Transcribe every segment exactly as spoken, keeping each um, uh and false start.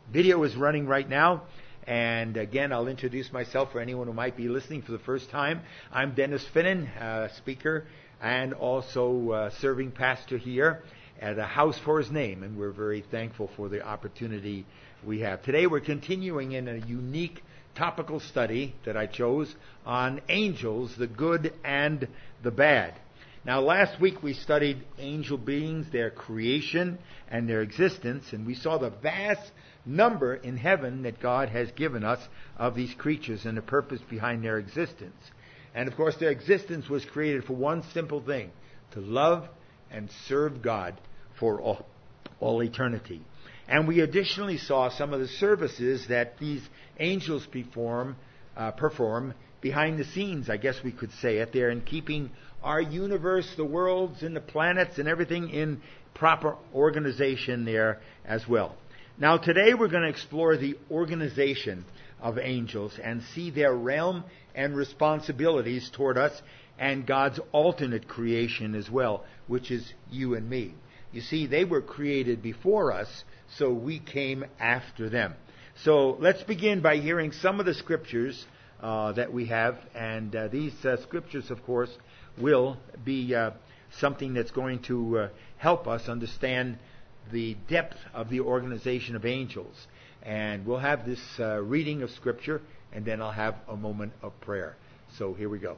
video is running right now. And again, I'll introduce myself for anyone who might be listening for the first time. I'm Dennis Finnan, uh, speaker and also uh, serving pastor here at A House for His Name. And we're very thankful for the opportunity we have. Today we're continuing in a unique topical study that I chose on angels, the good and the bad. Now, last week we studied angel beings, their creation and their existence, and we saw the vast number in heaven that God has given us of these creatures and the purpose behind their existence. And of course, their existence was created for one simple thing: to love and serve God for all, all eternity. And we additionally saw some of the services that these angels perform, uh, perform behind the scenes, I guess we could say it. They're in keeping our universe, the worlds and the planets and everything in proper organization there as well. Now today we're going to explore the organization of angels and see their realm and responsibilities toward us and God's alternate creation as well, which is you and me. You see, they were created before us, so we came after them. So let's begin by hearing some of the scriptures uh, that we have. And uh, these uh, scriptures, of course, will be uh, something that's going to uh, help us understand the depth of the organization of angels. And we'll have this uh, reading of scripture, and then I'll have a moment of prayer. So here we go.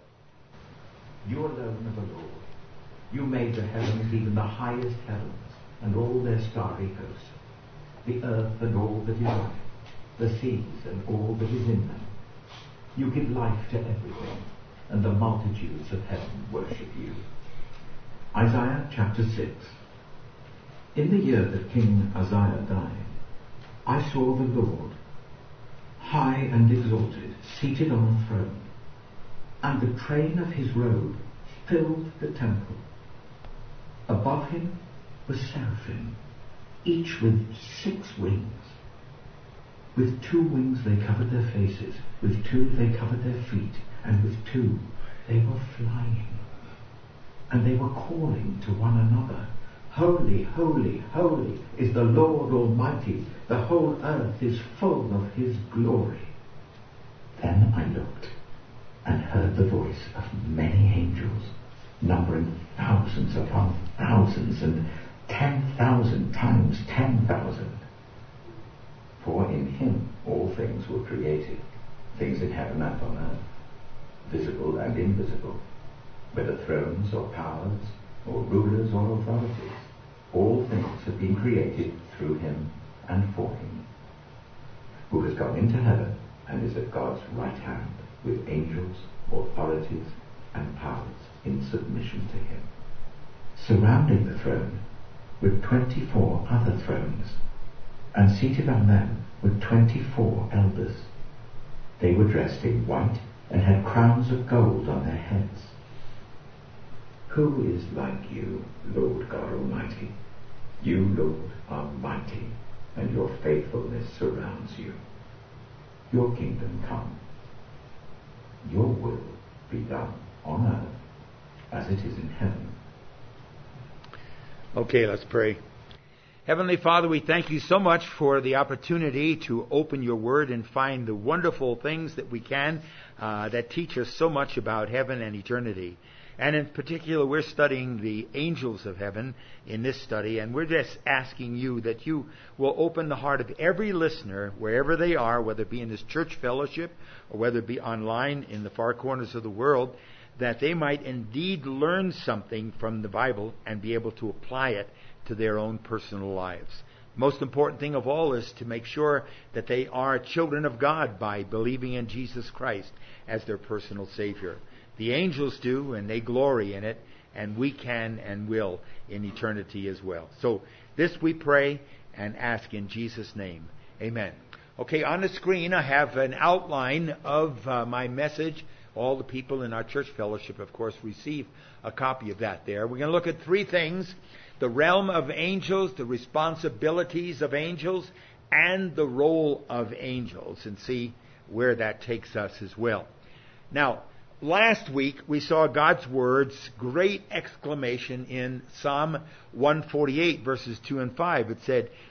You alone are the Lord. You made the heavens, even the highest heavens, and all their starry host, the earth and all that is on it, the seas and all that is in them. You give life to everything, and the multitudes of heaven worship you. Isaiah chapter six. In the year that King Uzziah died, I saw the Lord, high and exalted, seated on a throne, and the train of his robe filled the temple. Above him were seraphim, each with six wings. With two wings they covered their faces, with two they covered their feet, and with two they were flying. And they were calling to one another, Holy, holy, holy is the Lord Almighty. The whole earth is full of his glory. Then I looked and heard the voice of many angels, numbering thousands upon thousands and ten thousand times ten thousand. For in him all things were created, things in heaven and on earth, visible and invisible, whether thrones or powers or rulers or authorities. All things have been created through him and for him, who has gone into heaven and is at God's right hand with angels, authorities, and powers in submission to him. Surrounding the throne were twenty-four other thrones, and seated on them were twenty-four elders. They were dressed in white and had crowns of gold on their heads. Who is like you, Lord God Almighty? You, Lord, are mighty, and your faithfulness surrounds you. Your kingdom come. Your will be done on earth as it is in heaven. Okay, let's pray. Heavenly Father, we thank you so much for the opportunity to open your word and find the wonderful things that we can uh, that teach us so much about heaven and eternity. And in particular, we're studying the angels of heaven in this study, and we're just asking you that you will open the heart of every listener, wherever they are, whether it be in this church fellowship or whether it be online in the far corners of the world, that they might indeed learn something from the Bible and be able to apply it to their own personal lives. Most important thing of all is to make sure that they are children of God by believing in Jesus Christ as their personal Savior. The angels do, and they glory in it, and we can and will in eternity as well. So this we pray and ask in Jesus' name. Amen. Okay, on the screen I have an outline of uh, my message. All the people in our church fellowship, of course, receive a copy of that there. We're going to look at three things: the realm of angels, the responsibilities of angels, and the role of angels, and see where that takes us as well. Now, last week we saw God's words, great exclamation in Psalm one forty-eight, verses two and five. It said,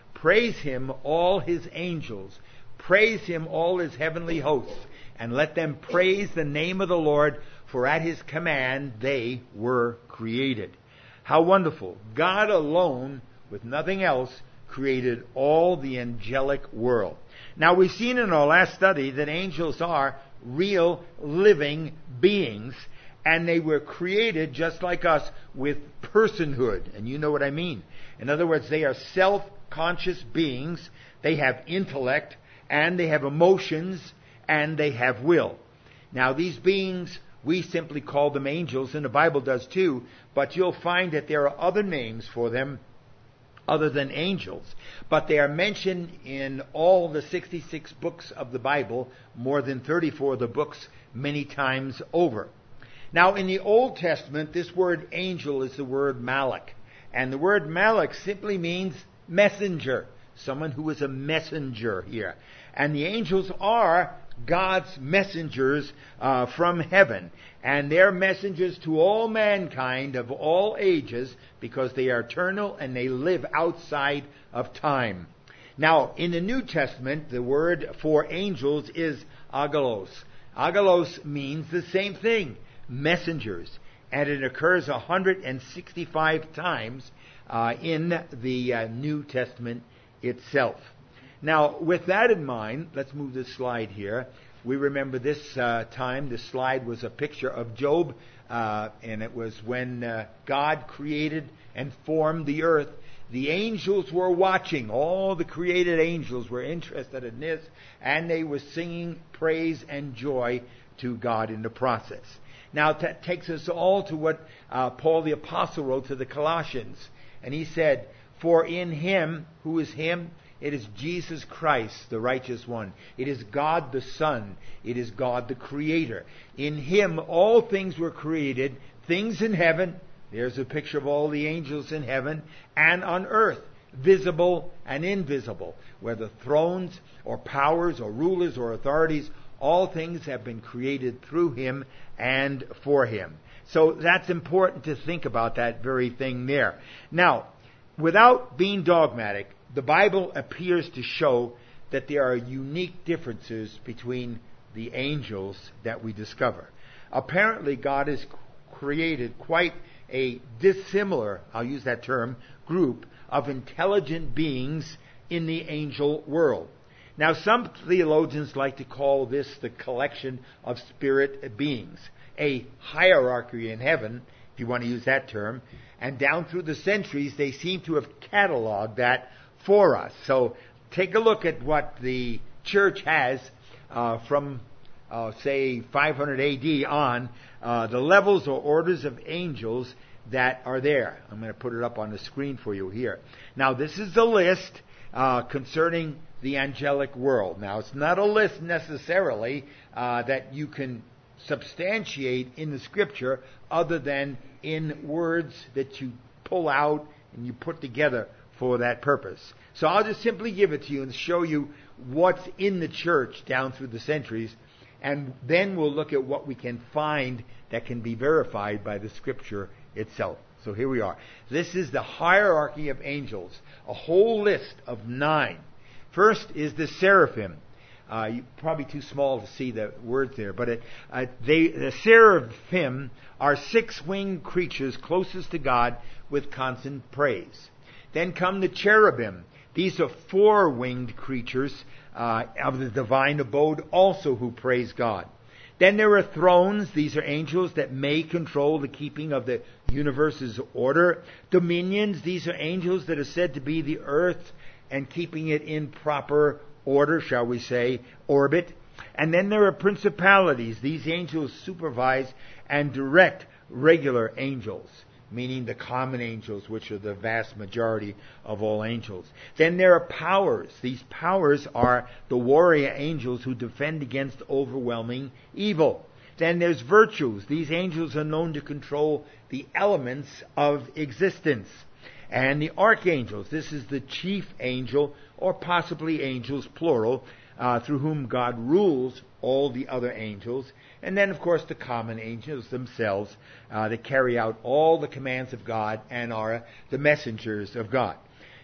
Praise him, all his angels. Praise him, all his heavenly hosts. And let them praise the name of the Lord, for at his command they were created. How wonderful. God alone, with nothing else, created all the angelic world. Now, we've seen in our last study that angels are real, living beings, and they were created just like us with personhood. And you know what I mean. In other words, they are self-conscious beings. They have intellect, and they have emotions, and they have will. Now, these beings, we simply call them angels, and the Bible does too, but you'll find that there are other names for them other than angels. But they are mentioned in all the sixty-six books of the Bible, more than thirty-four of the books, many times over. Now, in the Old Testament, this word angel is the word malach. And the word malach simply means messenger. Someone who is a messenger here. And the angels are God's messengers uh, from heaven. And they're messengers to all mankind of all ages, because they are eternal and they live outside of time. Now, in the New Testament, the word for angels is angelos. Angelos means the same thing, messengers. And it occurs one hundred sixty-five times uh, in the uh, New Testament itself. Now, with that in mind, let's move this slide here. We remember this uh, time, this slide was a picture of Job, uh, and it was when uh, God created and formed the earth. The angels were watching. All the created angels were interested in this, and they were singing praise and joy to God in the process. Now, that takes us all to what uh, Paul the Apostle wrote to the Colossians. And he said, "For in him," who is him? It is Jesus Christ, the righteous one. It is God the Son. It is God the Creator. In him all things were created, things in heaven. There's a picture of all the angels in heaven, and on earth, visible and invisible. Whether thrones or powers or rulers or authorities, all things have been created through him and for him. So that's important to think about that very thing there. Now, without being dogmatic, the Bible appears to show that there are unique differences between the angels that we discover. Apparently, God has created quite a dissimilar, I'll use that term, group of intelligent beings in the angel world. Now, some theologians like to call this the collection of spirit beings, a hierarchy in heaven, if you want to use that term, and down through the centuries, they seem to have cataloged that for us. So take a look at what the church has uh, from, uh, say, five hundred A D on, uh, the levels or orders of angels that are there. I'm going to put it up on the screen for you here. Now, this is the list uh, concerning the angelic world. Now, it's not a list necessarily uh, that you can substantiate in the Scripture other than in words that you pull out and you put together for that purpose. So I'll just simply give it to you and show you what's in the church down through the centuries, and then we'll look at what we can find that can be verified by the Scripture itself. So here we are. This is the hierarchy of angels, a whole list of nine. First is the seraphim. Uh, you're probably too small to see the words there, but it, uh, they, the seraphim are six-winged creatures closest to God with constant praise. Then come the cherubim. These are four-winged creatures uh, of the divine abode also who praise God. Then there are thrones. These are angels that may control the keeping of the universe's order. Dominions. These are angels that are said to be the earth and keeping it in proper order, shall we say, orbit. And then there are principalities. These angels supervise and direct regular angels, meaning the common angels, which are the vast majority of all angels. Then there are powers. These powers are the warrior angels who defend against overwhelming evil. Then there's virtues. These angels are known to control the elements of existence. And the archangels. This is the chief angel, or possibly angels, plural, uh, through whom God rules all the other angels. And then, of course, the common angels themselves uh, that carry out all the commands of God and are the messengers of God.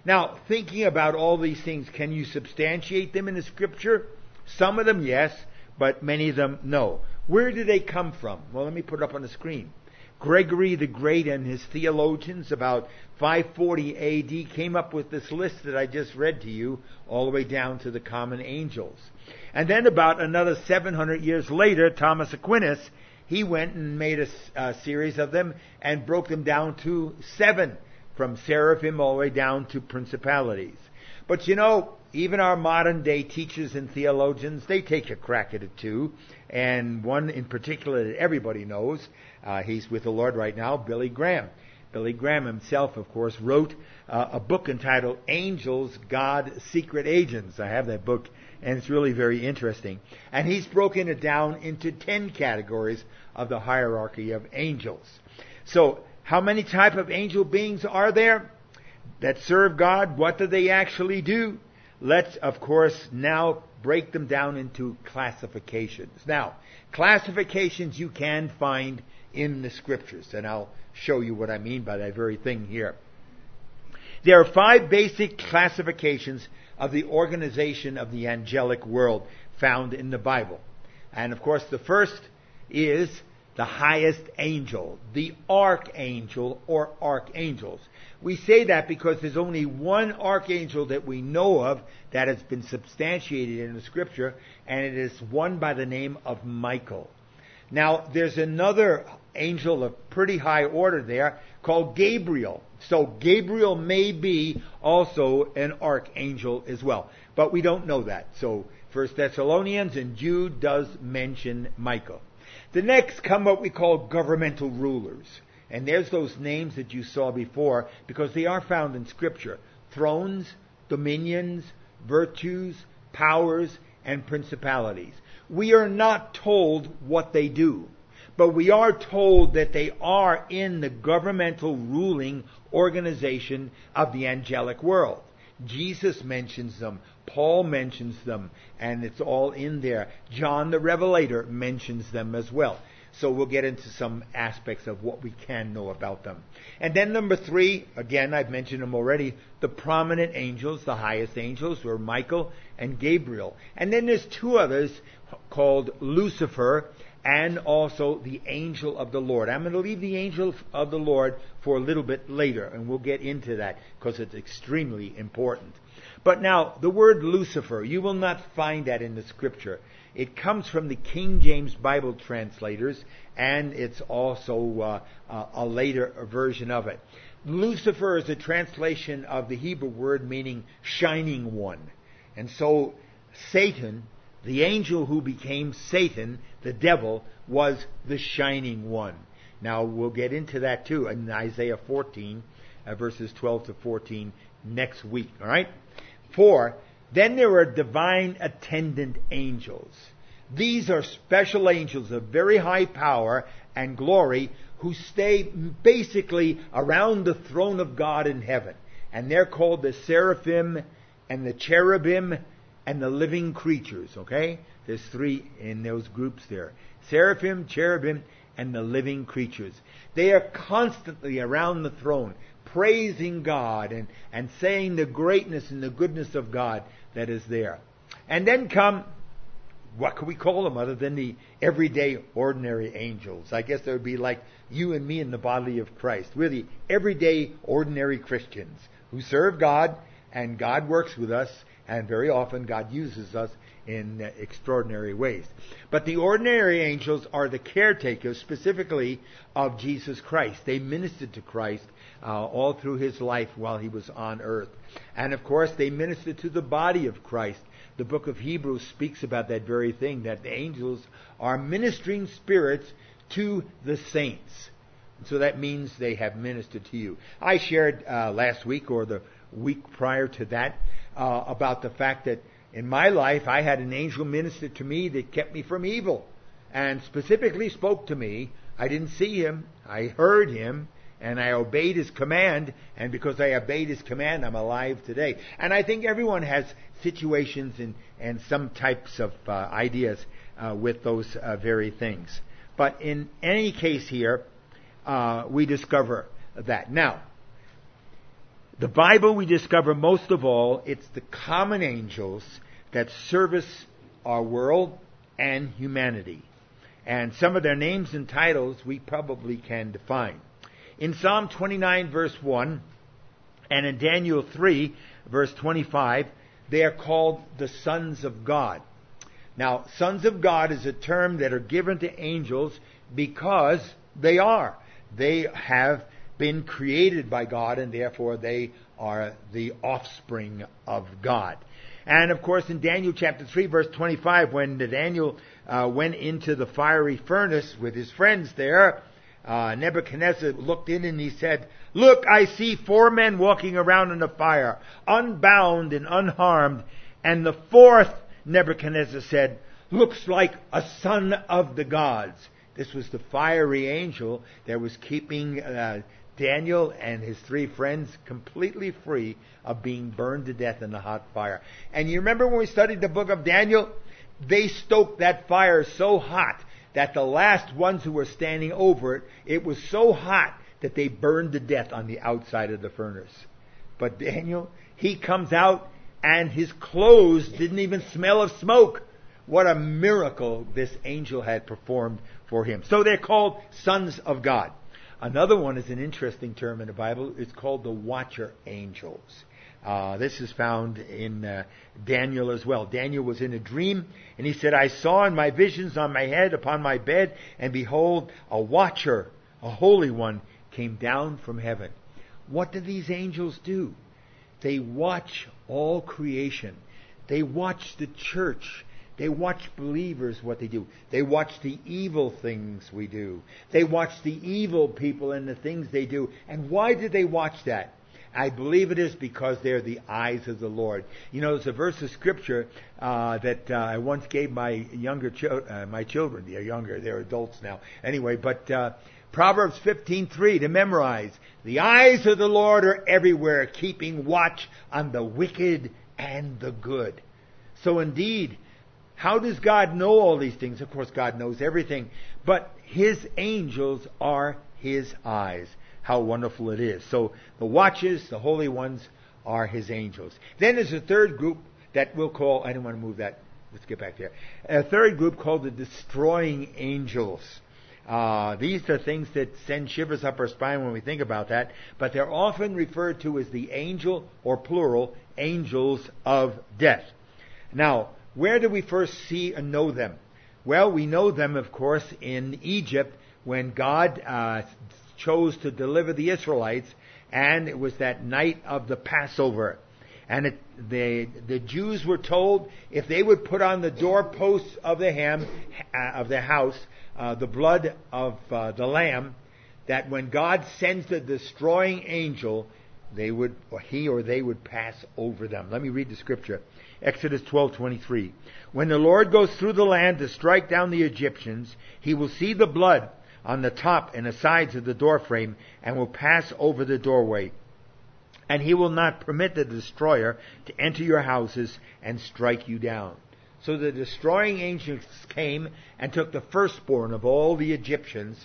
Now, thinking about all these things, can you substantiate them in the Scripture? Some of them, yes, but many of them, no. Where do they come from? Well, let me put it up on the screen. Gregory the Great and his theologians about five forty A D came up with this list that I just read to you, all the way down to the common angels. And then about another seven hundred years later, Thomas Aquinas, he went and made a, a series of them and broke them down to seven, from seraphim all the way down to principalities. But you know, even our modern day teachers and theologians, they take a crack at it too. And one in particular that everybody knows, uh, he's with the Lord right now, Billy Graham. Billy Graham himself, of course, wrote uh, a book entitled Angels, God, Secret Agents. I have that book, and it's really very interesting. And he's broken it down into ten categories of the hierarchy of angels. So, how many type of angel beings are there that serve God? What do they actually do? Let's, of course, now break them down into classifications. Now, classifications you can find in the Scriptures, and I'll show you what I mean by that very thing here. There are five basic classifications of the organization of the angelic world found in the Bible. And of course, the first is the highest angel, the archangel or archangels. We say that because there's only one archangel that we know of that has been substantiated in the Scripture, and it is one by the name of Michael. Now, there's another angel of pretty high order there called Gabriel. So Gabriel may be also an archangel as well, but we don't know that. So First Thessalonians and Jude does mention Michael. The next come what we call governmental rulers. And there's those names that you saw before because they are found in Scripture. Thrones, dominions, virtues, powers, and principalities. We are not told what they do, but we are told that they are in the governmental ruling organization of the angelic world. Jesus mentions them, Paul mentions them, and it's all in there. John the Revelator mentions them as well. So we'll get into some aspects of what we can know about them. And then number three, again, I've mentioned them already, the prominent angels, the highest angels, were Michael and Gabriel. And then there's two others called Lucifer and also the angel of the Lord. I'm going to leave the angel of the Lord for a little bit later, and we'll get into that because it's extremely important. But now, the word Lucifer, you will not find that in the Scripture. It comes from the King James Bible translators, and it's also uh, uh, a later version of it. Lucifer is a translation of the Hebrew word meaning shining one. And so Satan, the angel who became Satan, the devil, was the shining one. Now we'll get into that too in Isaiah fourteen, uh, verses twelve to fourteen next week. All right? Four, then there are divine attendant angels. These are special angels of very high power and glory who stay basically around the throne of God in heaven. And they're called the seraphim and the cherubim and the living creatures, okay? There's three in those groups there. Seraphim, cherubim, and the living creatures. They are constantly around the throne, praising God and, and saying the greatness and the goodness of God that is there. And then come, what can we call them other than the everyday ordinary angels? I guess they would be like you and me in the body of Christ. We're the everyday ordinary Christians who serve God, and God works with us, and very often God uses us in uh, extraordinary ways. But the ordinary angels are the caretakers specifically of Jesus Christ. They ministered to Christ uh, all through his life while he was on earth. And of course they ministered to the body of Christ. The book of Hebrews speaks about that very thing, that the angels are ministering spirits to the saints. So that means they have ministered to you. I shared uh, last week or the week prior to that uh, about the fact that in my life I had an angel minister to me that kept me from evil and specifically spoke to me. I didn't see him. I heard him. And I obeyed his command, and because I obeyed his command, I'm alive today. And I think everyone has situations and, and some types of uh, ideas uh, with those uh, very things. But in any case here, uh, we discover that. Now, The Bible, we discover most of all, it's the common angels that service our world and humanity. And some of their names and titles we probably can define. In Psalm twenty-nine verse one, and in Daniel three verse twenty-five, they are called the sons of God. Now, sons of God is a term that are given to angels because they are. They have been created by God, and therefore they are the offspring of God. And of course, in Daniel chapter three verse twenty-five, when Daniel uh, went into the fiery furnace with his friends there, uh, Nebuchadnezzar looked in and he said, "Look, I see four men walking around in the fire, unbound and unharmed." And the fourth, Nebuchadnezzar said, "Looks like a son of the gods." This was the fiery angel that was keeping uh, Daniel and his three friends completely free of being burned to death in the hot fire. And you remember when we studied the book of Daniel? They stoked that fire so hot that the last ones who were standing over it, it was so hot that they burned to death on the outside of the furnace. But Daniel, he comes out and his clothes didn't even smell of smoke. What a miracle this angel had performed for him. So they're called sons of God. Another one is an interesting term in the Bible. It's called the watcher angels. Uh, this is found in uh, Daniel as well. Daniel was in a dream, and he said, "I saw in my visions on my head upon my bed, and behold, a watcher, a holy one, came down from heaven." What do these angels do? They watch all creation. They watch the church. They watch believers, what they do. They watch the evil things we do. They watch the evil people and the things they do. And why did they watch that? I believe it is because they're the eyes of the Lord. You know, there's a verse of Scripture uh, that uh, I once gave my younger cho- uh, my children. They're younger. They're adults now. Anyway, but uh, Proverbs fifteen three to memorize. "The eyes of the Lord are everywhere, keeping watch on the wicked and the good." So indeed, how does God know all these things? Of course, God knows everything. But His angels are His eyes. How wonderful it is. So the watchers, the holy ones, are His angels. Then there's a third group that we'll call, I don't want to move that. Let's get back there. A third group called the destroying angels. Uh, these are things that send shivers up our spine when we think about that. But they're often referred to as the angel, or plural, angels of death. Now, where do we first see and know them? Well, we know them, of course, in Egypt when God uh, chose to deliver the Israelites, and it was that night of the Passover. And it, the the Jews were told if they would put on the doorposts of the ham uh, of their house uh, the blood of uh, the lamb, that when God sends the destroying angel, they would, or he or they would pass over them. Let me read the scripture. Exodus twelve twenty-three. "When the Lord goes through the land to strike down the Egyptians, He will see the blood on the top and the sides of the doorframe, and will pass over the doorway. And He will not permit the destroyer to enter your houses and strike you down." So the destroying angels came and took the firstborn of all the Egyptians.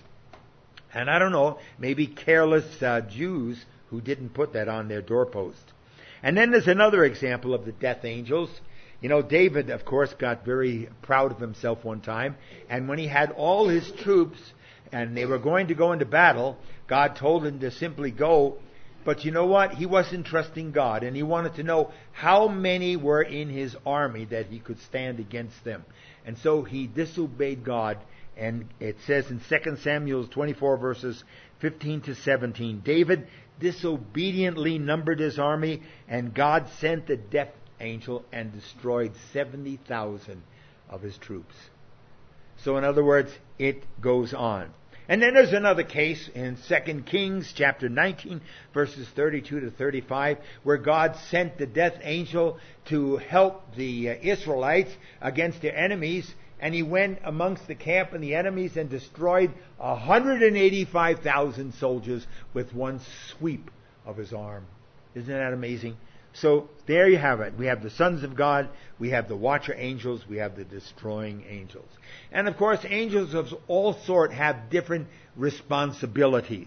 And I don't know, maybe careless uh, Jews who didn't put that on their doorpost. And then there's another example of the death angels. You know, David, of course, got very proud of himself one time. And when he had all his troops and they were going to go into battle, God told him to simply go. But you know what? He wasn't trusting God. And he wanted to know how many were in his army that he could stand against them. And so he disobeyed God. And it says in Second Samuel twenty-four verses fifteen to seventeen, David disobediently numbered his army, and God sent the death angel and destroyed seventy thousand of his troops. So in other words, it goes on. And then there's another case in Second Kings chapter nineteen verses thirty-two to thirty-five, where God sent the death angel to help the Israelites against their enemies. And he went amongst the camp and the enemies and destroyed one hundred eighty-five thousand soldiers with one sweep of his arm. Isn't that amazing? So there you have it. We have the sons of God, we have the watcher angels, we have the destroying angels. And of course, angels of all sort have different responsibilities.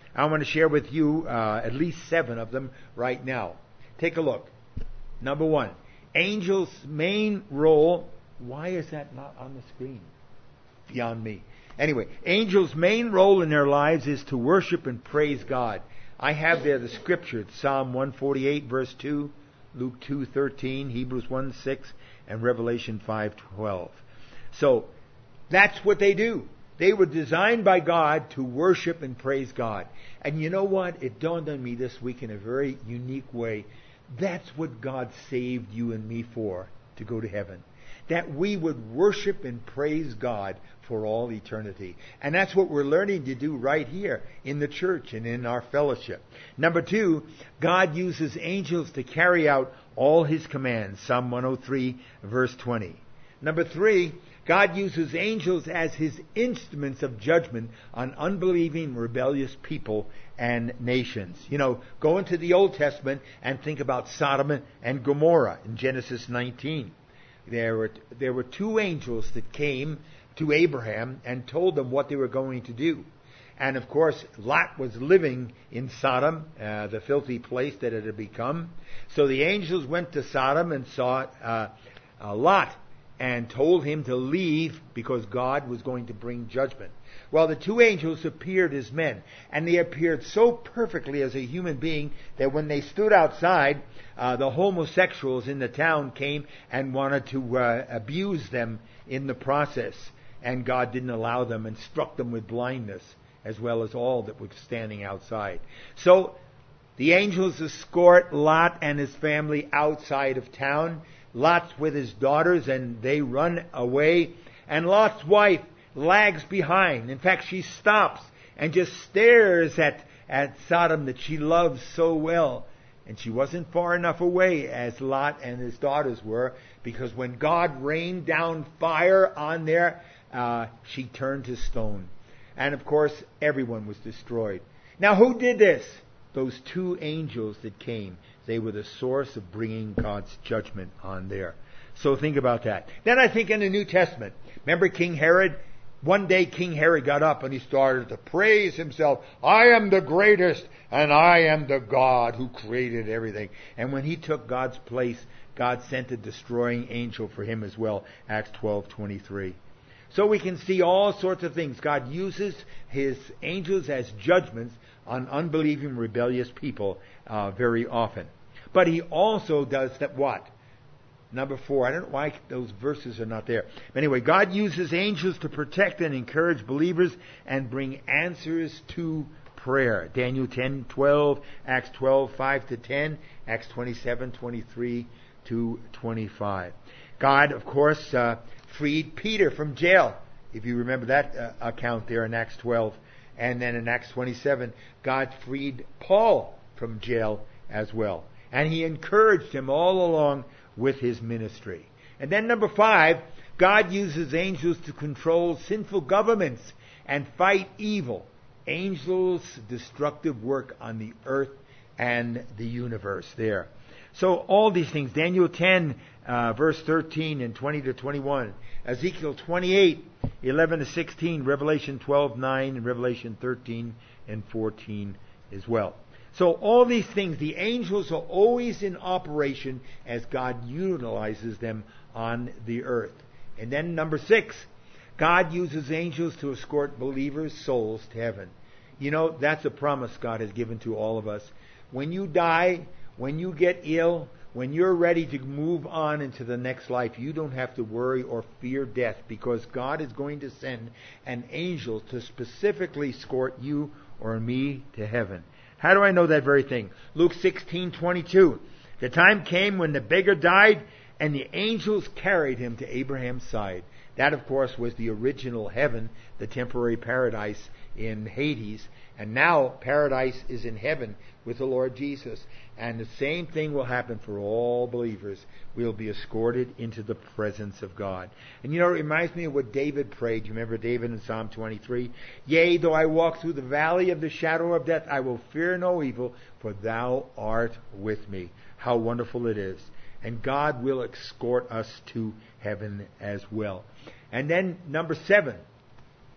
I want to share with you uh, at least seven of them right now. Take a look. Number one, angels' main role. Why is that not on the screen? Beyond me. Anyway, angels' main role in their lives is to worship and praise God. I have there the scripture, Psalm one forty-eight verse two, Luke two thirteen, Hebrews one six, and Revelation five twelve. So, that's what they do. They were designed by God to worship and praise God. And you know what? It dawned on me this week in a very unique way. That's what God saved you and me for, to go to heaven. That we would worship and praise God for all eternity. And that's what we're learning to do right here in the church and in our fellowship. Number two, God uses angels to carry out all His commands. Psalm one oh three verse twenty. Number three, God uses angels as His instruments of judgment on unbelieving, rebellious people and nations. You know, go into the Old Testament and think about Sodom and Gomorrah in Genesis nineteen. There were, there were two angels that came to Abraham and told them what they were going to do. And of course, Lot was living in Sodom, uh, the filthy place that it had become. So the angels went to Sodom and saw uh, uh, Lot and told him to leave because God was going to bring judgment. Well, the two angels appeared as men, and they appeared so perfectly as a human being that when they stood outside, uh, the homosexuals in the town came and wanted to uh, abuse them in the process. And God didn't allow them and struck them with blindness, as well as all that were standing outside. So, the angels escort Lot and his family outside of town. Lot's with his daughters, and they run away. And Lot's wife lags behind. In fact, she stops and just stares at, at Sodom that she loves so well. And she wasn't far enough away as Lot and his daughters were, because when God rained down fire on there, uh, she turned to stone. And of course, everyone was destroyed. Now, who did this? Those two angels that came. They were the source of bringing God's judgment on there. So think about that. Then I think in the New Testament, remember King Herod? One day King Herod got up and he started to praise himself. I am the greatest and I am the God who created everything. And when he took God's place, God sent a destroying angel for him as well. Acts twelve twenty-three. So we can see all sorts of things. God uses His angels as judgments on unbelieving, rebellious people uh, very often. But He also does that what? Number four. I don't know why those verses are not there. But anyway, God uses angels to protect and encourage believers and bring answers to prayer. Daniel ten twelve, Acts twelve five to ten, Acts twenty-seven twenty-three to twenty-five. God, of course, uh, freed Peter from jail. If you remember that uh, account there in Acts twelve. And then in Acts twenty-seven, God freed Paul from jail as well. And He encouraged him all along with his ministry. And then number five, God uses angels to control sinful governments and fight evil. Angels' destructive work on the earth and the universe there. So all these things, Daniel ten, uh, verse thirteen and twenty to twenty-one, Ezekiel twenty-eight, eleven to sixteen, Revelation twelve nine, and Revelation thirteen and fourteen as well. So all these things, the angels are always in operation as God utilizes them on the earth. And then number six, God uses angels to escort believers' souls to heaven. You know, that's a promise God has given to all of us. When you die, when you get ill, when you're ready to move on into the next life, you don't have to worry or fear death, because God is going to send an angel to specifically escort you or me to heaven. How do I know that very thing? Luke sixteen twenty-two. The time came when the beggar died, and the angels carried him to Abraham's side. That, of course, was the original heaven, the temporary paradise in Hades. And now paradise is in heaven with the Lord Jesus. And the same thing will happen for all believers. We'll be escorted into the presence of God. And you know, it reminds me of what David prayed. You remember David in Psalm twenty-three? Yea, though I walk through the valley of the shadow of death, I will fear no evil, for thou art with me. How wonderful it is. And God will escort us to heaven as well. And then number seven,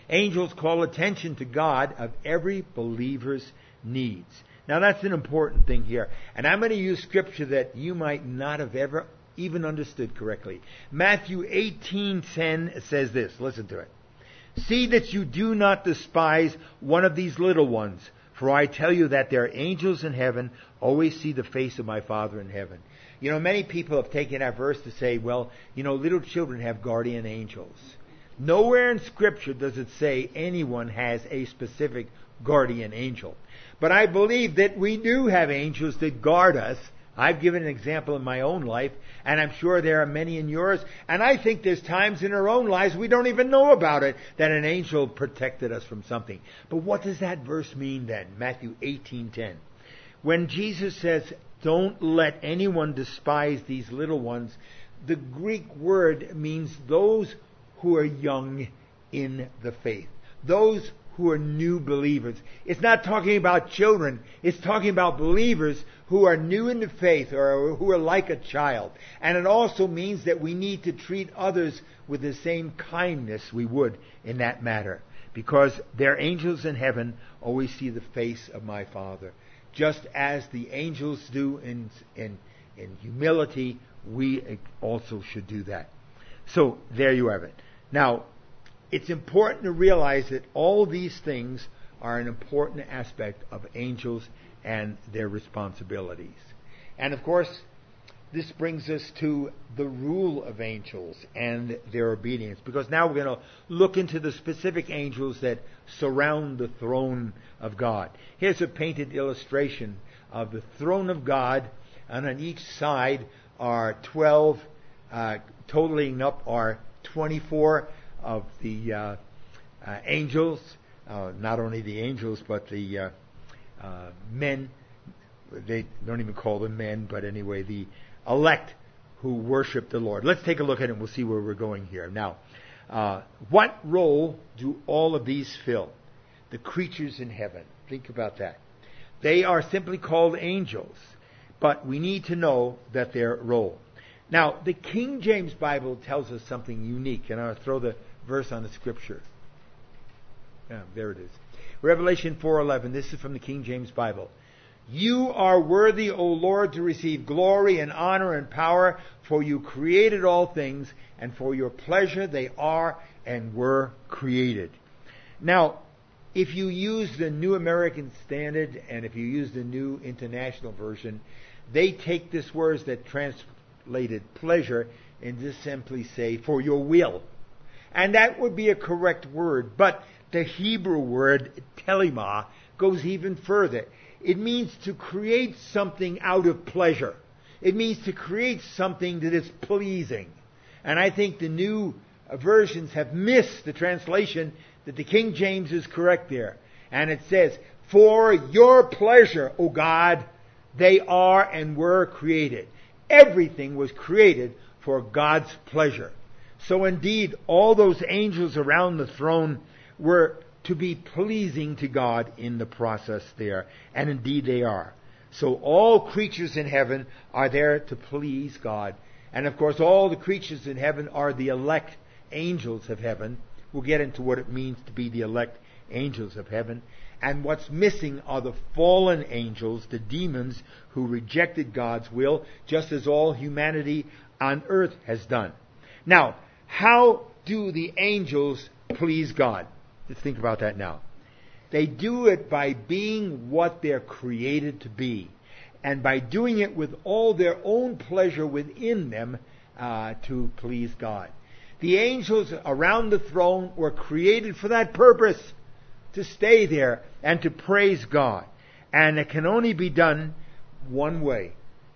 Angels call attention to God of every believer's needs. Now that's an important thing here. And I'm going to use scripture that you might not have ever even understood correctly. Matthew eighteen ten says this. Listen to it. See that you do not despise one of these little ones, for I tell you that their angels in heaven always see the face of my Father in heaven. You know, many people have taken that verse to say, well, you know, little children have guardian angels. Nowhere in Scripture does it say anyone has a specific guardian angel. But I believe that we do have angels that guard us. I've given an example in my own life, and I'm sure there are many in yours. And I think there's times in our own lives we don't even know about it, that an angel protected us from something. But what does that verse mean then? Matthew eighteen ten. When Jesus says, don't let anyone despise these little ones, the Greek word means those who are young in the faith. Those who are new believers. It's not talking about children. It's talking about believers who are new in the faith or who are like a child. And it also means that we need to treat others with the same kindness we would in that matter. Because their angels in heaven always see the face of my Father. Just as the angels do in, in, in humility, we also should do that. So, there you have it. Now, it's important to realize that all these things are an important aspect of angels and their responsibilities. And of course, this brings us to the rule of angels and their obedience. Because now we're going to look into the specific angels that surround the throne of God. Here's a painted illustration of the throne of God. And on each side are twelve, uh, totaling up are twenty-four of the uh, uh, angels, uh, not only the angels, but the uh, uh, men. They don't even call them men, but anyway, the elect who worship the Lord. Let's take a look at it and we'll see where we're going here. Now, uh, what role do all of these fill? The creatures in heaven. Think about that. They are simply called angels, but we need to know that their role. Now, the King James Bible tells us something unique, and I'll throw the verse on the scripture. Yeah, there it is. Revelation four eleven. This is from the King James Bible. You are worthy, O Lord, to receive glory and honor and power, for you created all things, and for your pleasure they are and were created. Now, if you use the New American Standard, and if you use the New International Version, they take this word that translated pleasure and just simply say, for your will. And that would be a correct word, but the Hebrew word, telema, goes even further. It means to create something out of pleasure. It means to create something that is pleasing. And I think the new versions have missed the translation that the King James is correct there. And it says, for your pleasure, O God, they are and were created. Everything was created for God's pleasure. So indeed, all those angels around the throne were to be pleasing to God in the process there. And indeed they are. So all creatures in heaven are there to please God. And of course all the creatures in heaven are the elect angels of heaven. We'll get into what it means to be the elect angels of heaven. And what's missing are the fallen angels, the demons who rejected God's will, just as all humanity on earth has done. Now, how do the angels please God? Let's think about that now. They do it by being what they're created to be, and by doing it with all their own pleasure within them uh, to please God. The angels around the throne were created for that purpose, to stay there and to praise God. And it can only be done one way,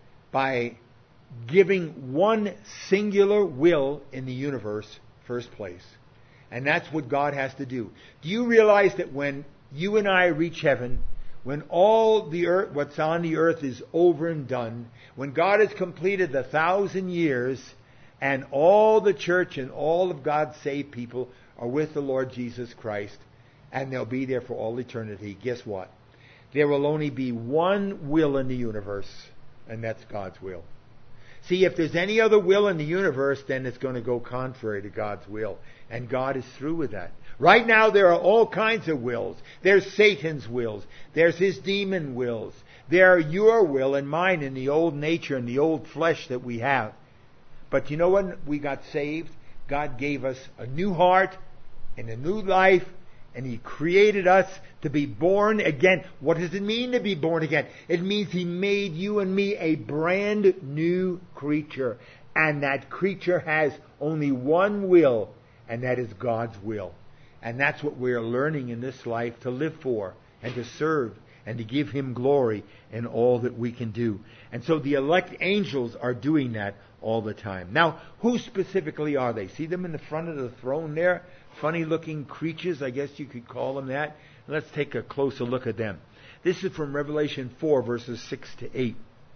by giving one singular will in the universe first place. And that's what God has to do. Do you realize that when you and I reach heaven, when all the earth, what's on the earth is over and done, when God has completed the thousand years, and all the church and all of God's saved people are with the Lord Jesus Christ, and they'll be there for all eternity, guess what? There will only be one will in the universe, and that's God's will. See, if there's any other will in the universe, then it's going to go contrary to God's will. And God is through with that. Right now there are all kinds of wills. There's Satan's wills. There's his demon wills. There are your will and mine in the old nature and the old flesh that we have. But you know when we got saved, God gave us a new heart and a new life, and He created us to be born again. What does it mean to be born again? It means He made you and me a brand new creature. And that creature has only one will, and that is God's will. And that's what we're learning in this life to live for and to serve and to give Him glory in all that we can do. And so the elect angels are doing that all the time. Now, who specifically are they? See them in the front of the throne there? Funny looking creatures, I guess you could call them that. Let's take a closer look at them. This is from Revelation four, verses six to eight.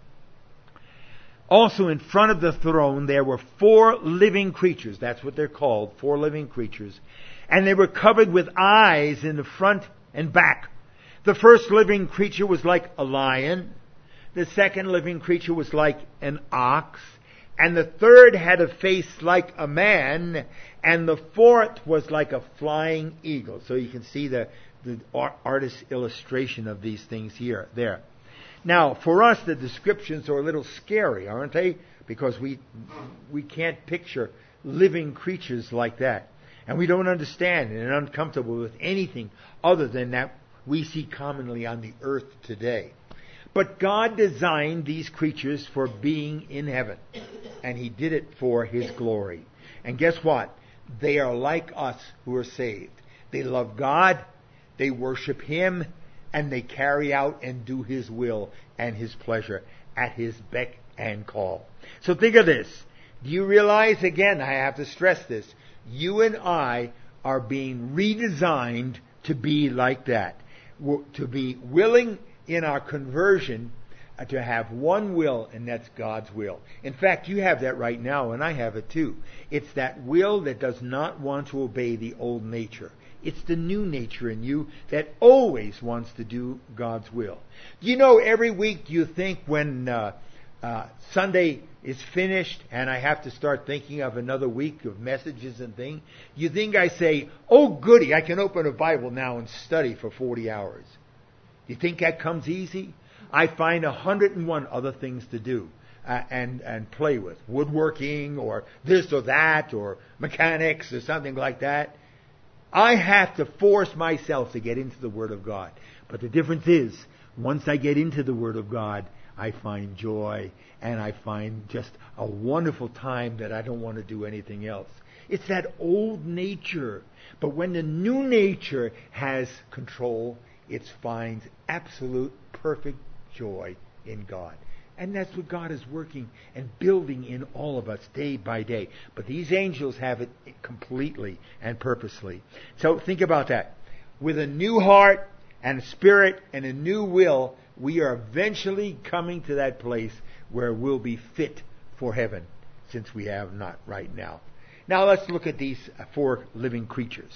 Also in front of the throne there were four living creatures. That's what they're called, four living creatures. And they were covered with eyes in the front and back. The first living creature was like a lion. The second living creature was like an ox. And the third had a face like a man. And the fourth was like a flying eagle. So you can see the, the artist's illustration of these things here, there. Now, for us, the descriptions are a little scary, aren't they? Because we we can't picture living creatures like that. And we don't understand and are uncomfortable with anything other than that we see commonly on the earth today. But God designed these creatures for being in heaven. And He did it for His glory. And guess what? They are like us who are saved. They love God, they worship Him, and they carry out and do His will and His pleasure at His beck and call. So think of this. Do you realize, again, I have to stress this, you and I are being redesigned to be like that. To be willing in our conversion to have one will, and that's God's will. In fact, you have that right now, and I have it too. It's that will that does not want to obey the old nature. It's the new nature in you that always wants to do God's will. Do you know, every week you think when uh, uh, Sunday is finished and I have to start thinking of another week of messages and things, you think I say, oh goody, I can open a Bible now and study for forty hours. Do you think that comes easy? I find a hundred and one other things to do uh, and, and play with. Woodworking or this or that or mechanics or something like that. I have to force myself to get into the Word of God. But the difference is, once I get into the Word of God, I find joy and I find just a wonderful time that I don't want to do anything else. It's that old nature. But when the new nature has control, it finds absolute perfect joy in God. And that's what God is working and building in all of us day by day. But these angels have it completely and purposely. So think about that. With a new heart and spirit and a new will, we are eventually coming to that place where we'll be fit for heaven, since we have not right now. Now let's look at these four living creatures.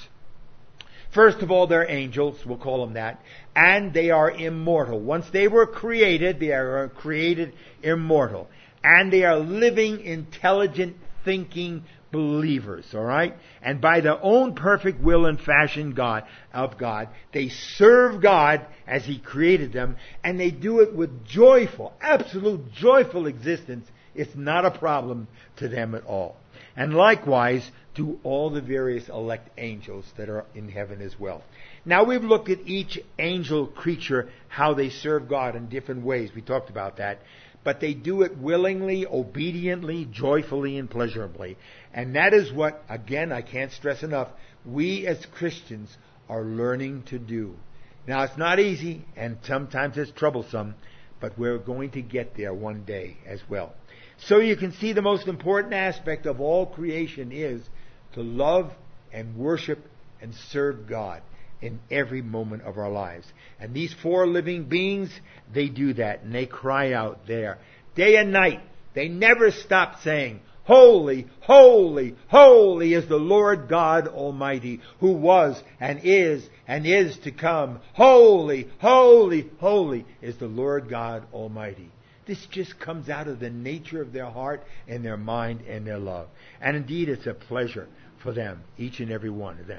First of all, they're angels, we'll call them that, and they are immortal. Once they were created, they are created immortal. And they are living, intelligent, thinking believers, all right? And by their own perfect will and fashion God of God, they serve God as He created them, and they do it with joyful, absolute joyful existence. It's not a problem to them at all. And likewise, to all the various elect angels that are in heaven as well. Now we've looked at each angel creature, how they serve God in different ways. We talked about that. But they do it willingly, obediently, joyfully, and pleasurably. And that is what, again, I can't stress enough, we as Christians are learning to do. Now it's not easy, and sometimes it's troublesome, but we're going to get there one day as well. So you can see the most important aspect of all creation is to love and worship and serve God in every moment of our lives. And these four living beings, they do that, and they cry out there day and night. They never stop saying, holy, holy, holy is the Lord God Almighty, who was and is and is to come. Holy, holy, holy is the Lord God Almighty. This just comes out of the nature of their heart and their mind and their love. And indeed, it's a pleasure for them, each and every one of them.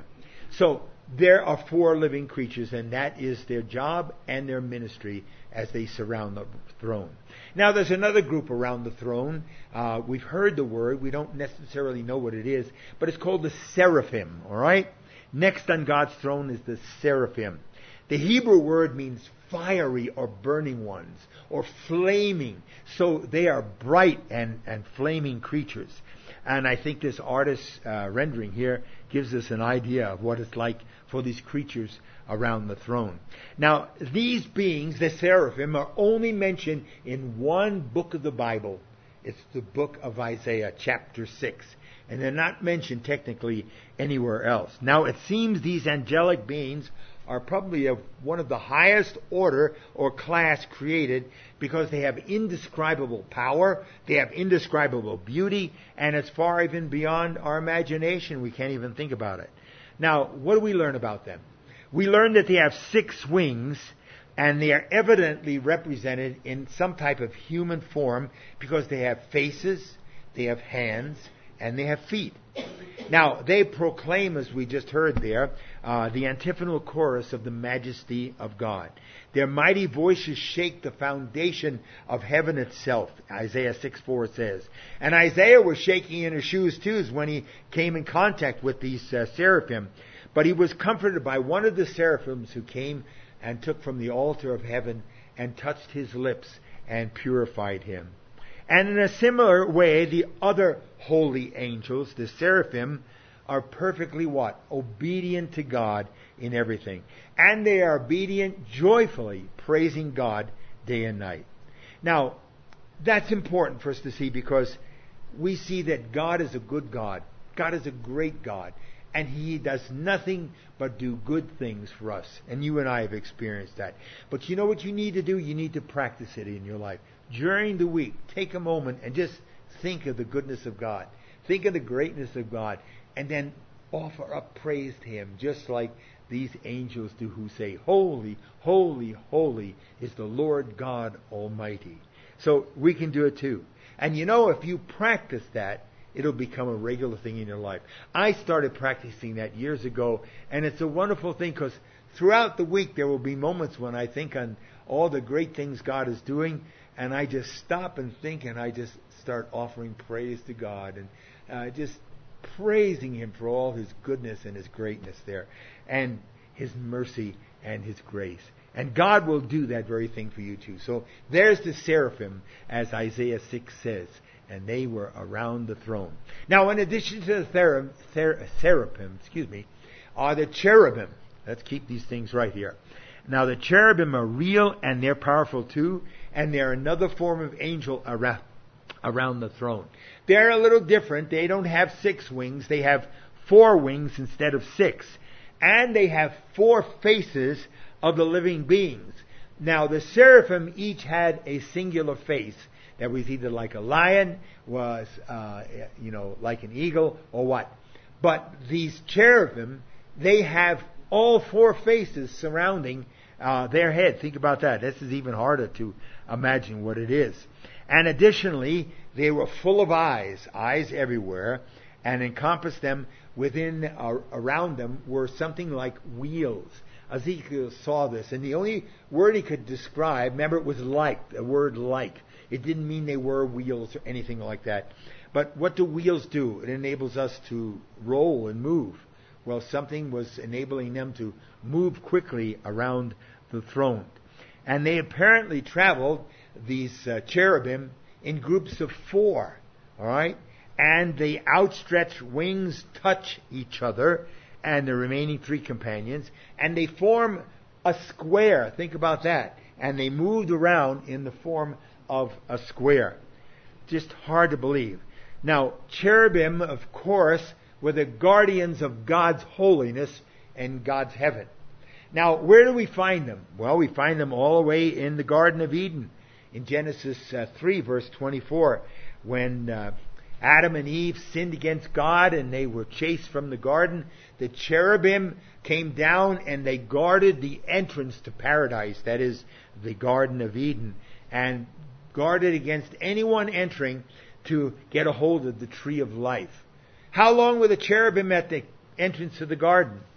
So there are four living creatures, and that is their job and their ministry as they surround the throne. Now there's another group around the throne. Uh, we've heard the word. We don't necessarily know what it is, but it's called the seraphim, all right? Next on God's throne is the seraphim. The Hebrew word means fiery or burning ones or flaming. So they are bright and, and flaming creatures. And I think this artist's uh, rendering here gives us an idea of what it's like for these creatures around the throne. Now, these beings, the seraphim, are only mentioned in one book of the Bible. It's the book of Isaiah, chapter six. And they're not mentioned technically anywhere else. Now, it seems these angelic beings are probably of one of the highest order or class created because they have indescribable power, they have indescribable beauty, and it's far even beyond our imagination. We can't even think about it. Now, what do we learn about them? We learn that they have six wings, and they are evidently represented in some type of human form because they have faces, they have hands, and they have feet. Now, they proclaim, as we just heard there, uh, the antiphonal chorus of the majesty of God. Their mighty voices shake the foundation of heaven itself, Isaiah six four says. And Isaiah was shaking in his shoes too when he came in contact with these uh, seraphim. But he was comforted by one of the seraphims who came and took from the altar of heaven and touched his lips and purified him. And in a similar way, the other holy angels, the seraphim, are perfectly what? Obedient to God in everything. And they are obedient joyfully, praising God day and night. Now, that's important for us to see because we see that God is a good God. God is a great God. And He does nothing but do good things for us. And you and I have experienced that. But you know what you need to do? You need to practice it in your life. During the week, take a moment and just think of the goodness of God. Think of the greatness of God. And then offer up praise to Him, just like these angels do who say, Holy, holy, holy is the Lord God Almighty. So we can do it too. And you know, if you practice that, it'll become a regular thing in your life. I started practicing that years ago, and it's a wonderful thing because throughout the week there will be moments when I think on all the great things God is doing, and I just stop and think, and I just start offering praise to God and uh, just praising Him for all His goodness and His greatness there, and His mercy and His grace. And God will do that very thing for you too. So there's the seraphim, as Isaiah six says, and they were around the throne. Now, in addition to the ther- ther- seraphim, excuse me, are the cherubim. Let's keep these things right here. Now, the cherubim are real, and they're powerful too, and they're another form of angel around, around the throne. They're a little different. They don't have six wings. They have four wings instead of six. And they have four faces of the living beings. Now, the seraphim each had a singular face that was either like a lion, was, uh, you know, like an eagle, or what. But these cherubim, they have all four faces surrounding uh, their head. Think about that. This is even harder to imagine what it is. And additionally, they were full of eyes, eyes everywhere, and encompassed them within, uh, around them were something like wheels. Ezekiel saw this, and the only word he could describe, remember, it was like, the word like. It didn't mean they were wheels or anything like that. But what do wheels do? It enables us to roll and move. Well, something was enabling them to move quickly around the throne. And they apparently traveled, these uh, cherubim, in groups of four. All right? And the outstretched wings touch each other and the remaining three companions, and they form a square. Think about that. And they moved around in the form of a square. Just hard to believe. Now, cherubim, of course, were the guardians of God's holiness and God's heaven. Now, where do we find them? Well, we find them all the way in the Garden of Eden. In Genesis uh, three, verse twenty-four, when uh, Adam and Eve sinned against God and they were chased from the garden, the cherubim came down and they guarded the entrance to paradise, that is, the Garden of Eden, and guarded against anyone entering to get a hold of the tree of life. How long were the cherubim at the entrance to the garden?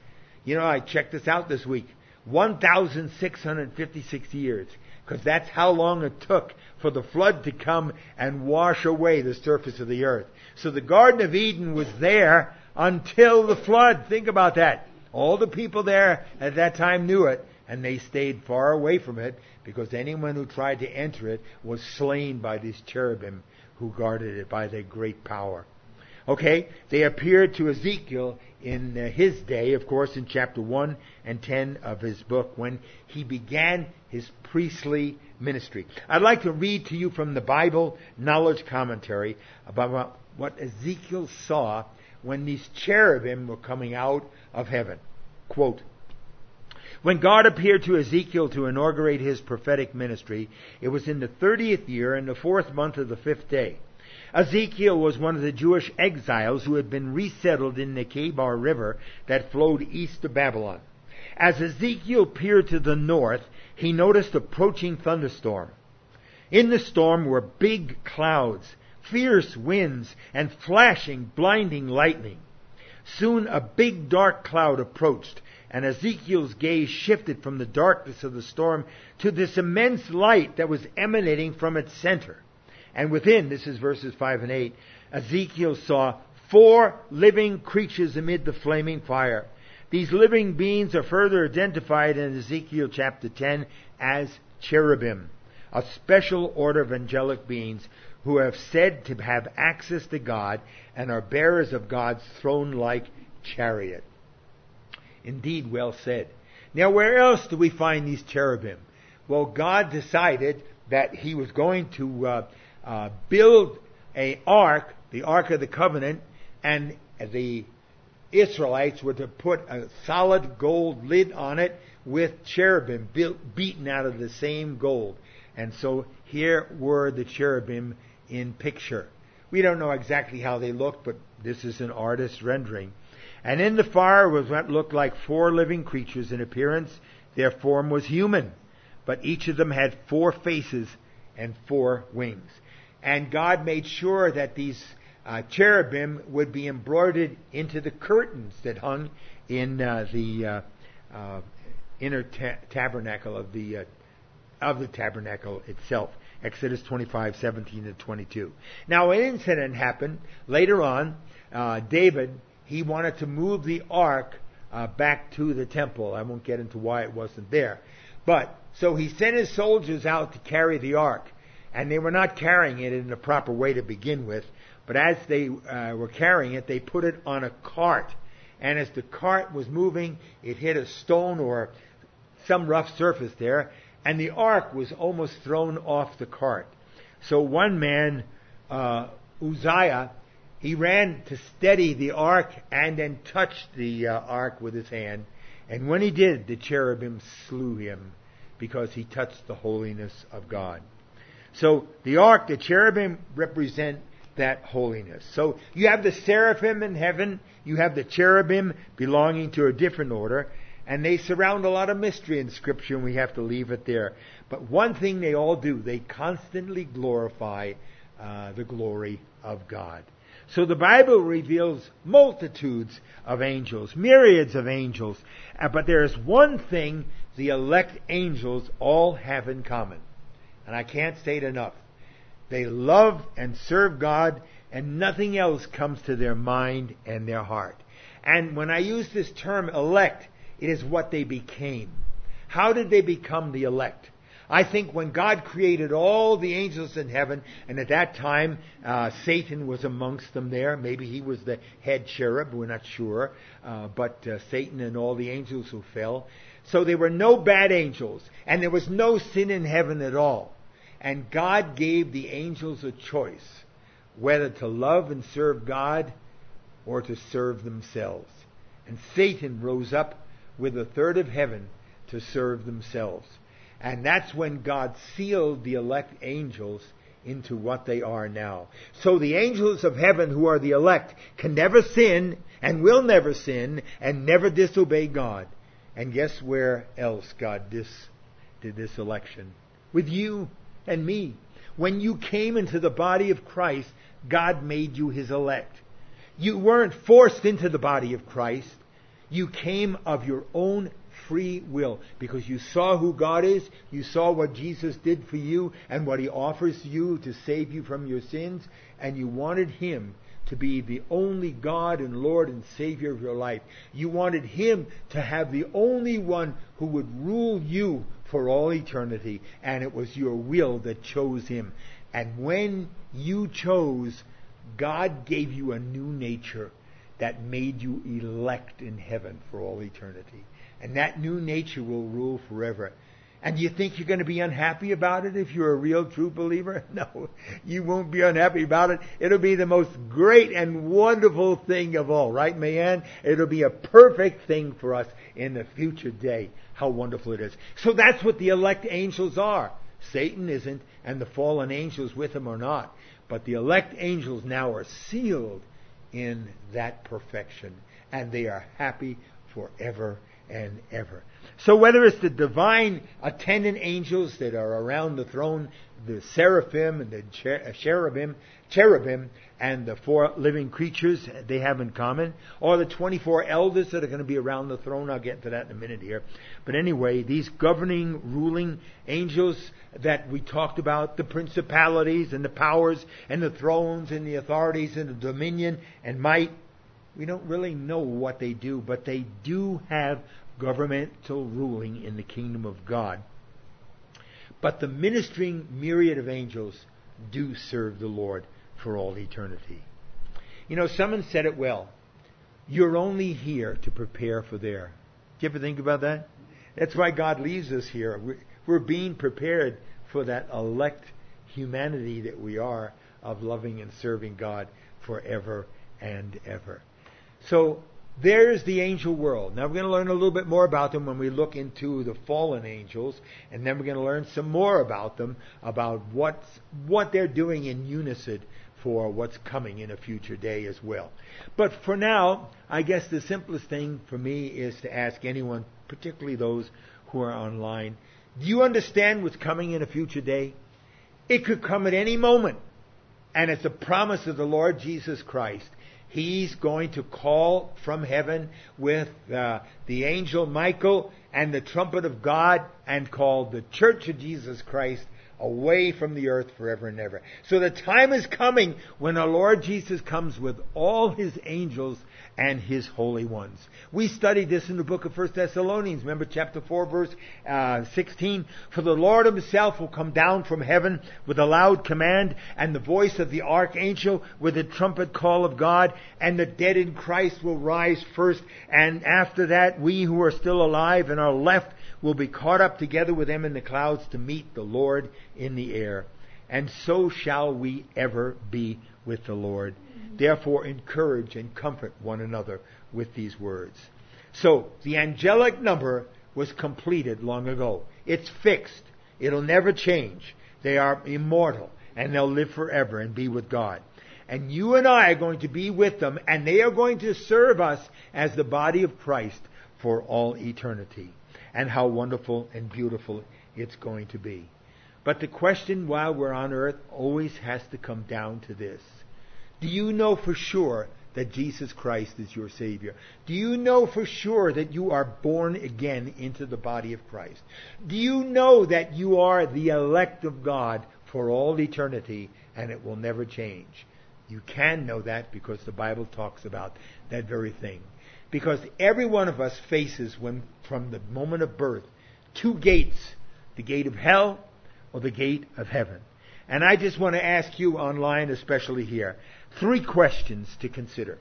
You know, I checked this out this week. one thousand six hundred fifty-six years. Because that's how long it took for the flood to come and wash away the surface of the earth. So the Garden of Eden was there until the flood. Think about that. All the people there at that time knew it, and they stayed far away from it, because anyone who tried to enter it was slain by these cherubim who guarded it by their great power. Okay, they appeared to Ezekiel in uh, his day, of course, in chapter one and ten of his book, when he began his priestly ministry. I'd like to read to you from the Bible Knowledge Commentary about what Ezekiel saw when these cherubim were coming out of heaven. Quote, when God appeared to Ezekiel to inaugurate his prophetic ministry, it was in the thirtieth year in the fourth month of the fifth day. Ezekiel was one of the Jewish exiles who had been resettled in the Kebar River that flowed east of Babylon. As Ezekiel peered to the north, he noticed approaching thunderstorm. In the storm were big clouds, fierce winds, and flashing, blinding lightning. Soon a big dark cloud approached, and Ezekiel's gaze shifted from the darkness of the storm to this immense light that was emanating from its center. And within, this is verses five and eight, Ezekiel saw four living creatures amid the flaming fire. These living beings are further identified in Ezekiel chapter ten as cherubim, a special order of angelic beings who have said to have access to God and are bearers of God's throne-like chariot. Indeed, well said. Now, where else do we find these cherubim? Well, God decided that He was going to uh, uh, build a ark, the Ark of the Covenant, and the Israelites were to put a solid gold lid on it with cherubim built, beaten out of the same gold. And so here were the cherubim in picture. We don't know exactly how they looked, but this is an artist's rendering. And in the fire was what looked like four living creatures in appearance. Their form was human, but each of them had four faces and four wings. And God made sure that these uh, cherubim would be embroidered into the curtains that hung in uh, the uh, uh, inner ta- tabernacle of the uh, of the tabernacle itself. Exodus twenty-five, seventeen to twenty-two. Now, an incident happened later on. Uh, David, he wanted to move the ark uh, back to the temple. I won't get into why it wasn't there. But, so he sent his soldiers out to carry the ark. And they were not carrying it in the proper way to begin with. But as they uh, were carrying it, they put it on a cart. And as the cart was moving, it hit a stone or some rough surface there. And the ark was almost thrown off the cart. So one man, uh, Uzziah, he ran to steady the ark and then touched the uh, ark with his hand. And when he did, the cherubim slew him because he touched the holiness of God. So the ark, the cherubim represent that holiness. So you have the seraphim in heaven, you have the cherubim belonging to a different order, and they surround a lot of mystery in Scripture, and we have to leave it there. But one thing they all do, they constantly glorify uh, the glory of God. So the Bible reveals multitudes of angels, myriads of angels, uh, but there is one thing the elect angels all have in common. And I can't say it enough. They love and serve God, and nothing else comes to their mind and their heart. And when I use this term elect, it is what they became. How did they become the elect? I think when God created all the angels in heaven, and at that time uh, Satan was amongst them there. Maybe he was the head cherub, we're not sure. Uh, but uh, Satan and all the angels who fell. So there were no bad angels, and there was no sin in heaven at all. And God gave the angels a choice, whether to love and serve God or to serve themselves. And Satan rose up with a third of heaven to serve themselves. And that's when God sealed the elect angels into what they are now. So the angels of heaven who are the elect can never sin and will never sin and never disobey God. And guess where else God dis- did this election? With you and me. When you came into the body of Christ, God made you His elect. You weren't forced into the body of Christ. You came of your own free will because you saw who God is, you saw what Jesus did for you and what He offers you to save you from your sins, and you wanted Him to be the only God and Lord and Savior of your life. You wanted Him to have the only one who would rule you for all eternity, and it was your will that chose Him. And when you chose, God gave you a new nature that made you elect in heaven for all eternity. And that new nature will rule forever. And do you think you're going to be unhappy about it if you're a real, true believer? No, you won't be unhappy about it. It'll be the most great and wonderful thing of all, right, Mayanne? It'll be a perfect thing for us in the future day. How wonderful it is. So that's what the elect angels are. Satan isn't, and the fallen angels with him are not. But the elect angels now are sealed in that perfection, and they are happy forever and ever. So whether it's the divine attendant angels that are around the throne, the seraphim and the cherubim, cherubim and the four living creatures they have in common, or the twenty-four elders that are going to be around the throne, I'll get to that in a minute here. But anyway, these governing, ruling angels that we talked about, the principalities and the powers and the thrones and the authorities and the dominion and might, we don't really know what they do, but they do have governmental ruling in the kingdom of God. But the ministering myriad of angels do serve the Lord for all eternity. You know, someone said it well. You're only here to prepare for there. Do you ever think about that? That's why God leaves us here. We're, we're being prepared for that elect humanity that we are of loving and serving God forever and ever. So there's the angel world. Now we're going to learn a little bit more about them when we look into the fallen angels, and then we're going to learn some more about them, about what's, what they're doing in unison for what's coming in a future day as well. But for now, I guess the simplest thing for me is to ask anyone, particularly those who are online, do you understand what's coming in a future day? It could come at any moment, and it's a promise of the Lord Jesus Christ. He's going to call from heaven with uh, the angel Michael and the trumpet of God and call the church of Jesus Christ away from the earth forever and ever. So the time is coming when our Lord Jesus comes with all His angels and His holy ones. We studied this in the book of First Thessalonians. Remember chapter four, verse uh, sixteen. For the Lord Himself will come down from heaven with a loud command and the voice of the archangel with the trumpet call of God, and the dead in Christ will rise first. And after that, we who are still alive and are left will be caught up together with them in the clouds to meet the Lord in the air. And so shall we ever be with the Lord. Therefore, encourage and comfort one another with these words. So, the angelic number was completed long ago. It's fixed. It'll never change. They are immortal, and they'll live forever and be with God. And you and I are going to be with them, and they are going to serve us as the body of Christ for all eternity. And how wonderful and beautiful it's going to be. But the question while we're on earth always has to come down to this. Do you know for sure that Jesus Christ is your Savior? Do you know for sure that you are born again into the body of Christ? Do you know that you are the elect of God for all eternity and it will never change? You can know that because the Bible talks about that very thing. Because every one of us faces, when from the moment of birth, two gates, the gate of hell or the gate of heaven. And I just want to ask you online, especially here, three questions to consider.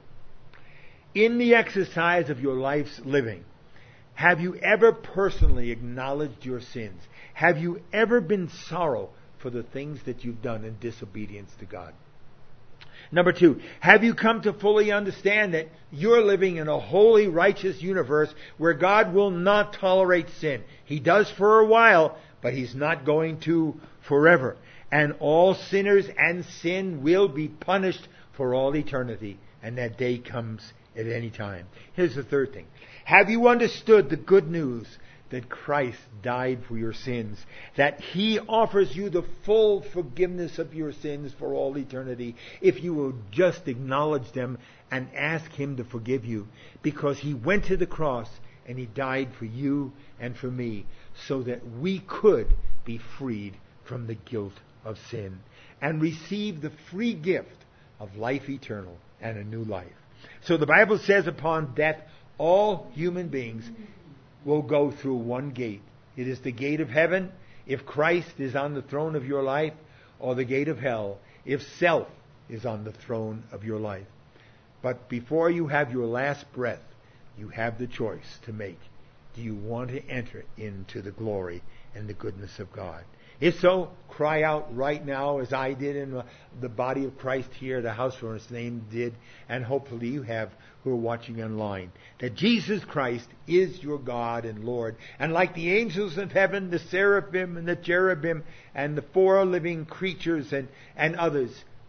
In the exercise of your life's living, have you ever personally acknowledged your sins? Have you ever been sorrow for the things that you've done in disobedience to God? Number two, have you come to fully understand that you're living in a holy, righteous universe where God will not tolerate sin? He does for a while, but He's not going to forever. And all sinners and sin will be punished for all eternity. And that day comes at any time. Here's the third thing. Have you understood the good news that Christ died for your sins, that He offers you the full forgiveness of your sins for all eternity if you will just acknowledge them and ask Him to forgive you, because He went to the cross and He died for you and for me so that we could be freed from the guilt of sin and receive the free gift of life eternal and a new life. So the Bible says upon death, all human beings will go through one gate. It is the gate of heaven, if Christ is on the throne of your life, or the gate of hell, if self is on the throne of your life. But before you have your last breath, you have the choice to make. Do you want to enter into the glory and the goodness of God? If so, cry out right now, as I did in the body of Christ here, the house where His name did, and hopefully you have who are watching online, that Jesus Christ is your God and Lord. And like the angels of heaven, the seraphim and the cherubim and the four living creatures and, and others,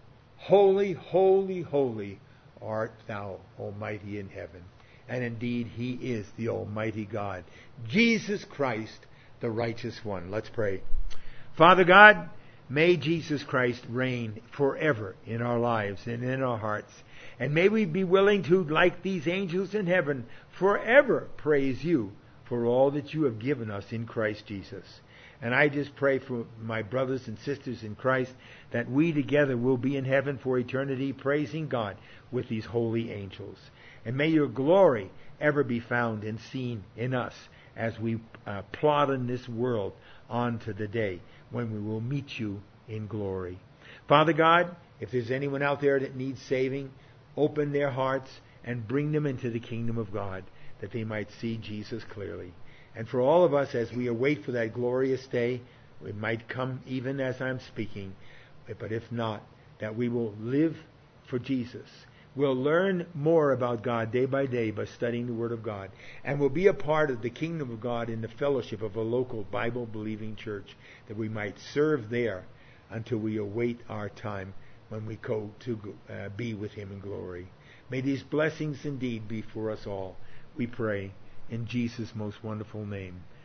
holy, holy, holy art thou, Almighty in heaven. And indeed, He is the Almighty God, Jesus Christ, the righteous one. Let's pray. Father God, may Jesus Christ reign forever in our lives and in our hearts. And may we be willing to, like these angels in heaven, forever praise You for all that You have given us in Christ Jesus. And I just pray for my brothers and sisters in Christ that we together will be in heaven for eternity, praising God with these holy angels. And may Your glory ever be found and seen in us as we uh, plod in this world on to the day when we will meet You in glory. Father God, if there's anyone out there that needs saving, open their hearts and bring them into the kingdom of God, that they might see Jesus clearly. And for all of us, as we await for that glorious day, it might come even as I'm speaking, but if not, that we will live for Jesus. We'll learn more about God day by day by studying the Word of God. And we'll be a part of the kingdom of God in the fellowship of a local Bible-believing church, that we might serve there until we await our time when we go to uh, be with Him in glory. May these blessings indeed be for us all. We pray in Jesus' most wonderful name.